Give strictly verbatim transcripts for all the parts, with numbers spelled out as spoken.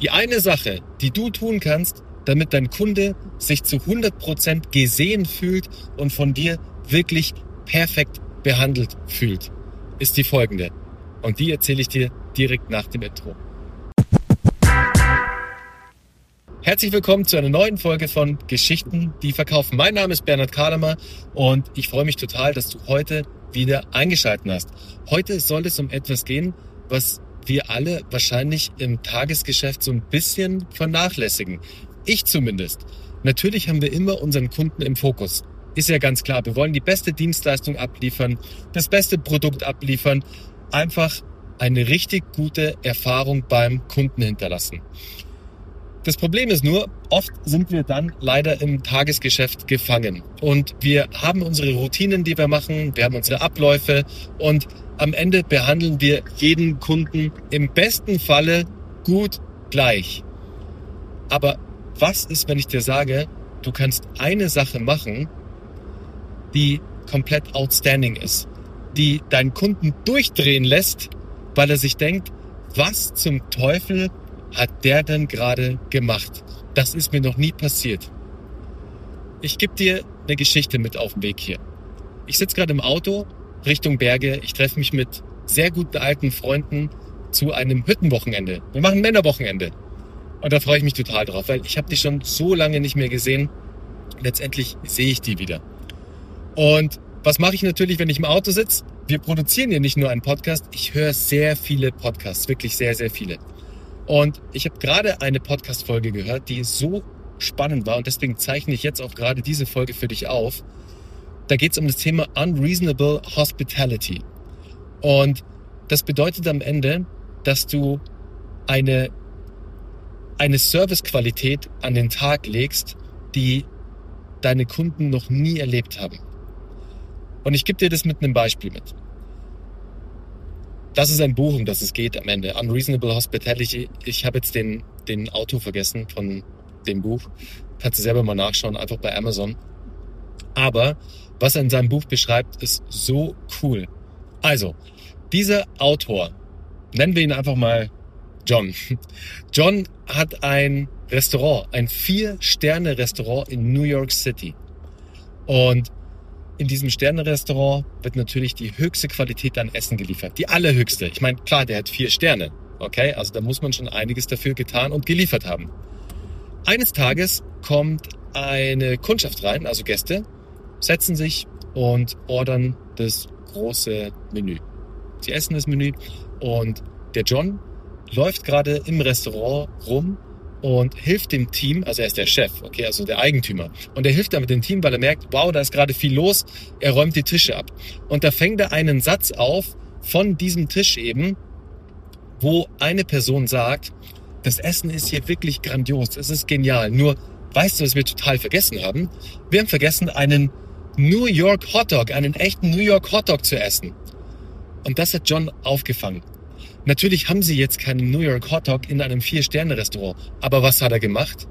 Die eine Sache, die du tun kannst, damit dein Kunde sich zu hundert Prozent gesehen fühlt und von dir wirklich perfekt behandelt fühlt, ist die folgende. Und die erzähle ich dir direkt nach dem Intro. Herzlich willkommen zu einer neuen Folge von Geschichten, die verkaufen. Mein Name ist Bernhard Kalamer und ich freue mich total, dass du heute wieder eingeschaltet hast. Heute soll es um etwas gehen, was wir alle wahrscheinlich im Tagesgeschäft so ein bisschen vernachlässigen. Ich zumindest. Natürlich haben wir immer unseren Kunden im Fokus. Ist ja ganz klar, wir wollen die beste Dienstleistung abliefern, das beste Produkt abliefern, einfach eine richtig gute Erfahrung beim Kunden hinterlassen. Das Problem ist nur, oft sind wir dann leider im Tagesgeschäft gefangen und wir haben unsere Routinen, die wir machen, wir haben unsere Abläufe und am Ende behandeln wir jeden Kunden im besten Falle gut gleich. Aber was ist, wenn ich dir sage, du kannst eine Sache machen, die komplett outstanding ist, die deinen Kunden durchdrehen lässt, weil er sich denkt, was zum Teufel hat der denn gerade gemacht? Das ist mir noch nie passiert. Ich gebe dir eine Geschichte mit auf den Weg hier. Ich sitze gerade im Auto Richtung Berge. Ich treffe mich mit sehr guten alten Freunden zu einem Hüttenwochenende. Wir machen Männerwochenende. Und da freue ich mich total drauf, weil ich habe die schon so lange nicht mehr gesehen. Letztendlich sehe ich die wieder. Und was mache ich natürlich, wenn ich im Auto sitze? Wir produzieren hier nicht nur einen Podcast. Ich höre sehr viele Podcasts, wirklich sehr, sehr viele. Und ich habe gerade eine Podcast-Folge gehört, die so spannend war und deswegen zeichne ich jetzt auch gerade diese Folge für dich auf. Da geht es um das Thema Unreasonable Hospitality. Und das bedeutet am Ende, dass du eine, eine Servicequalität an den Tag legst, die deine Kunden noch nie erlebt haben. Und ich gebe dir das mit einem Beispiel mit. Das ist ein Buch, um das es geht am Ende. Unreasonable Hospitality. Ich habe jetzt den, den Autor vergessen von dem Buch. Kannst du selber mal nachschauen, einfach bei Amazon. Aber was er in seinem Buch beschreibt, ist so cool. Also, dieser Autor, nennen wir ihn einfach mal John. John hat ein Restaurant, ein Vier-Sterne-Restaurant in New York City. Und in diesem Sterne-Restaurant wird natürlich die höchste Qualität an Essen geliefert. Die allerhöchste. Ich meine, klar, der hat vier Sterne. Okay, also da muss man schon einiges dafür getan und geliefert haben. Eines Tages kommt eine Kundschaft rein, also Gäste, setzen sich und ordern das große Menü. Sie essen das Menü und der John läuft gerade im Restaurant rum und hilft dem Team, also er ist der Chef, okay, also der Eigentümer. Und er hilft damit dem Team, weil er merkt, wow, da ist gerade viel los. Er räumt die Tische ab. Und da fängt er einen Satz auf von diesem Tisch eben, wo eine Person sagt, das Essen ist hier wirklich grandios, es ist genial. Nur, weißt du, was wir total vergessen haben? Wir haben vergessen, einen New York Hotdog, einen echten New York Hotdog zu essen. Und das hat John aufgefangen. Natürlich haben sie jetzt keinen New York Hotdog in einem Vier-Sterne-Restaurant. Aber was hat er gemacht?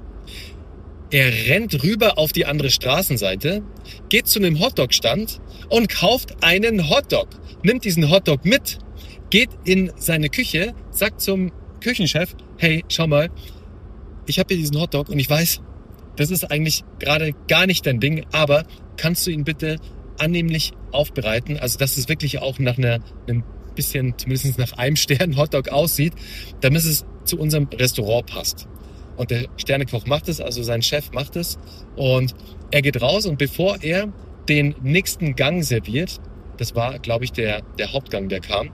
Er rennt rüber auf die andere Straßenseite, geht zu einem Hotdog-Stand und kauft einen Hotdog. Nimmt diesen Hotdog mit, geht in seine Küche, sagt zum Küchenchef, hey, schau mal, ich habe hier diesen Hotdog und ich weiß, das ist eigentlich gerade gar nicht dein Ding, aber kannst du ihn bitte annehmlich aufbereiten? Also, dass es wirklich auch nach einer, einem bisschen, zumindest nach einem Stern Hotdog aussieht, damit es zu unserem Restaurant passt. Und der Sternekoch macht es, also sein Chef macht es und er geht raus und bevor er den nächsten Gang serviert, das war, glaube ich, der, der Hauptgang, der kam,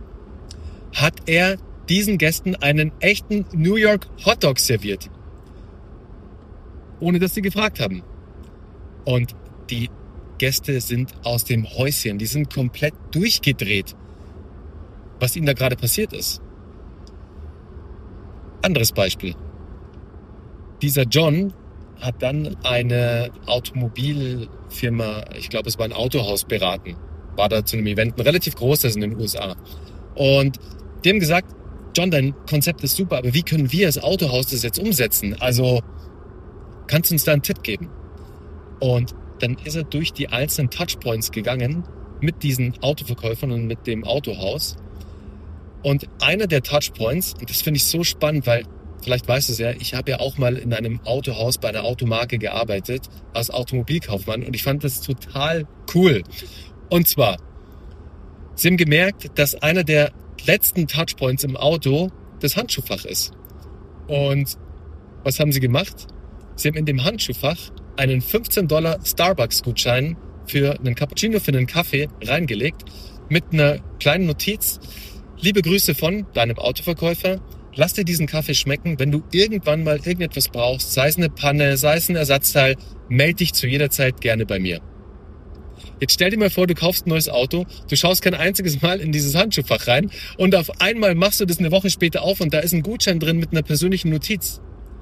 hat er diesen Gästen einen echten New York Hotdog serviert. Ohne dass sie gefragt haben. Und die Gäste sind aus dem Häuschen, die sind komplett durchgedreht, was ihnen da gerade passiert ist. Anderes Beispiel. Dieser John hat dann eine Automobilfirma, ich glaube es war ein Autohaus, beraten. War da zu einem Event, ein relativ großes in den U S A. Und die haben gesagt, John, dein Konzept ist super, aber wie können wir als Autohaus das jetzt umsetzen? Also kannst du uns da einen Tipp geben? Und dann ist er durch die einzelnen Touchpoints gegangen mit diesen Autoverkäufern und mit dem Autohaus. Und einer der Touchpoints, und das finde ich so spannend, weil vielleicht weißt du es ja, ich habe ja auch mal in einem Autohaus bei einer Automarke gearbeitet, als Automobilkaufmann, und ich fand das total cool. Und zwar, sie haben gemerkt, dass einer der letzten Touchpoints im Auto das Handschuhfach ist. Und was haben sie gemacht? Sie haben in dem Handschuhfach einen fünfzehn Dollar Starbucks-Gutschein für einen Cappuccino, für einen Kaffee reingelegt mit einer kleinen Notiz. Liebe Grüße von deinem Autoverkäufer. Lass dir diesen Kaffee schmecken. Wenn du irgendwann mal irgendetwas brauchst, sei es eine Panne, sei es ein Ersatzteil, melde dich zu jeder Zeit gerne bei mir. Jetzt stell dir mal vor, du kaufst ein neues Auto, du schaust kein einziges Mal in dieses Handschuhfach rein und auf einmal machst du das eine Woche später auf und da ist ein Gutschein drin mit einer persönlichen Notiz.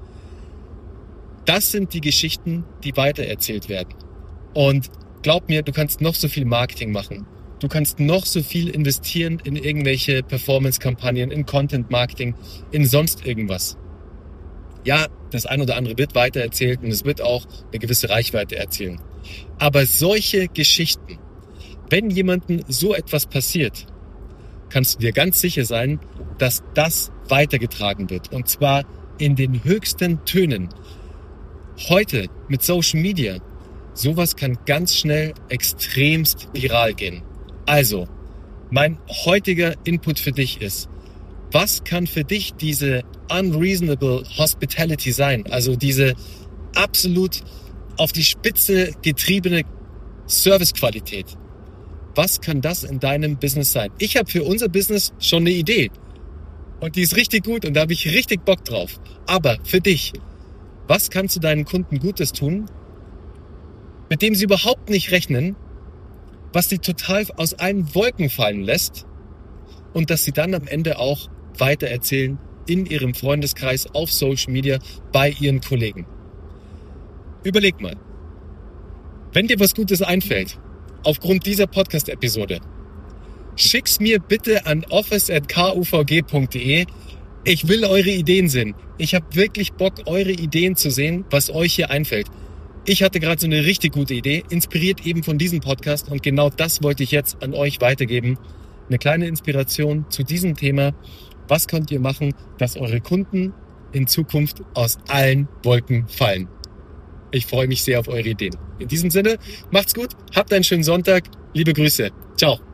Das sind die Geschichten, die weitererzählt werden. Und glaub mir, du kannst noch so viel Marketing machen. Du kannst noch so viel investieren in irgendwelche Performance-Kampagnen, in Content-Marketing, in sonst irgendwas. Ja, das ein oder andere wird weitererzählt und es wird auch eine gewisse Reichweite erzielen. Aber solche Geschichten, wenn jemandem so etwas passiert, kannst du dir ganz sicher sein, dass das weitergetragen wird. Und zwar in den höchsten Tönen. Heute mit Social Media, sowas kann ganz schnell extremst viral gehen. Also, mein heutiger Input für dich ist, was kann für dich diese unreasonable Hospitality sein? Also diese absolut auf die Spitze getriebene Servicequalität. Was kann das in deinem Business sein? Ich habe für unser Business schon eine Idee. Und die ist richtig gut und da habe ich richtig Bock drauf. Aber für dich, was kannst du deinen Kunden Gutes tun, mit dem sie überhaupt nicht rechnen, was sie total aus allen Wolken fallen lässt und dass sie dann am Ende auch weitererzählen in ihrem Freundeskreis, auf Social Media, bei ihren Kollegen. Überleg mal, wenn dir was Gutes einfällt, aufgrund dieser Podcast-Episode, schick's mir bitte an office at k u v g punkt d e. Ich will eure Ideen sehen. Ich habe wirklich Bock, eure Ideen zu sehen, was euch hier einfällt. Ich hatte gerade so eine richtig gute Idee, inspiriert eben von diesem Podcast, und genau das wollte ich jetzt an euch weitergeben. Eine kleine Inspiration zu diesem Thema. Was könnt ihr machen, dass eure Kunden in Zukunft aus allen Wolken fallen? Ich freue mich sehr auf eure Ideen. In diesem Sinne, macht's gut, habt einen schönen Sonntag. Liebe Grüße. Ciao.